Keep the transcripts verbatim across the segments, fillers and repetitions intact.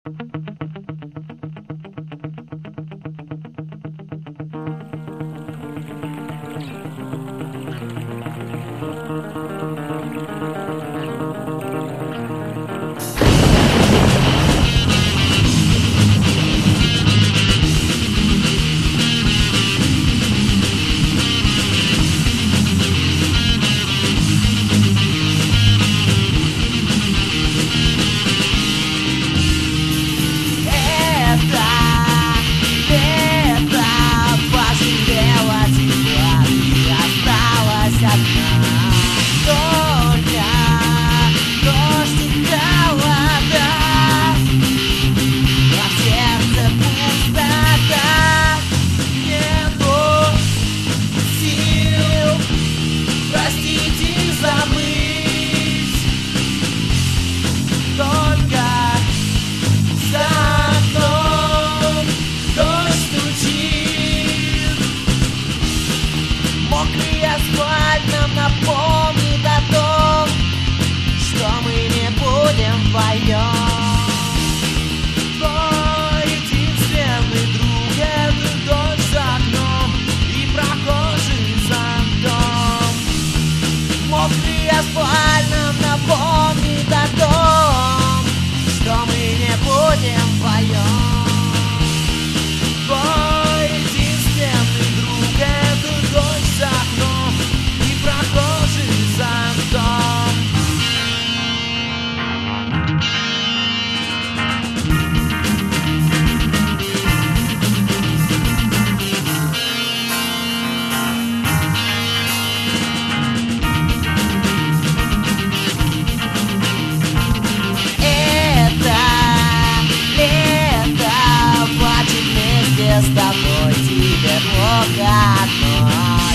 с тобой тебе плохо одной.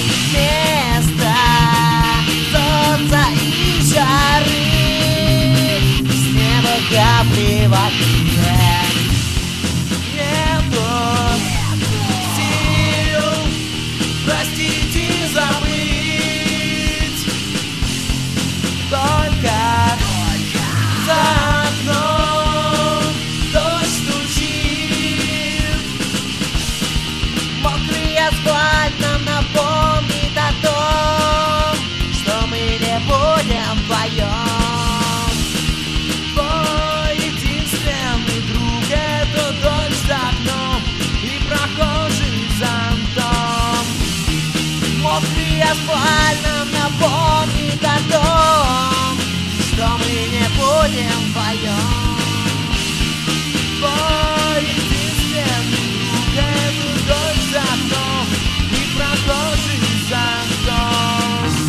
Место солнца и жары, с неба капли воды. Нету сил простить и забыть, только за окном дождь стучит. Мокрый асфальт нам напомнит о том, что мы не будем вдвоем. Твой единственный друг — это дождь за окном и прохожий зонтом. Мокрый асфальт нам напомнит о том, что мы не будем вдвоем. Твой единственный друг — это дождь за окном и прохожий зонтом.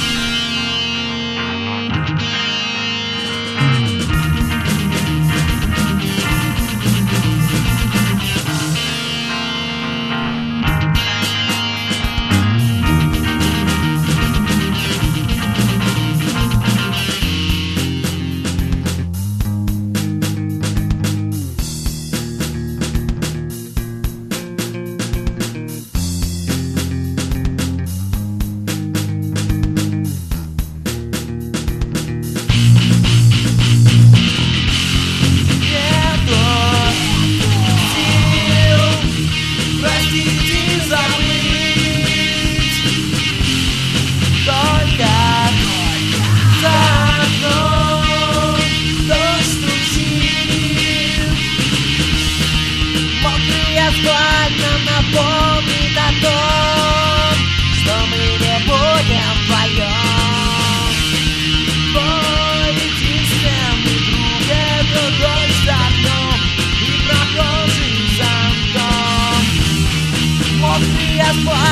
Нам напомнит о том, что мы не будем вдвоем. Твой единственный друг — это дождь за окном и прохожий зонтом. Мокрый асфальт